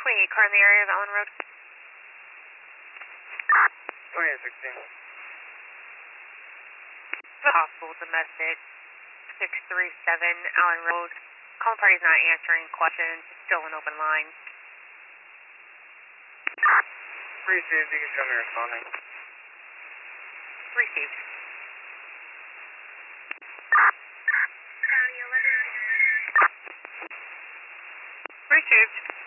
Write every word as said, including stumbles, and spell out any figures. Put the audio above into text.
twenty-eight car in the area of Allen Road. twenty-eight sixteen. Possible domestic six three seven Allen Road. Calling party's not answering questions. Still an open line. Received, you can show me responding. Received. County eleven. Received.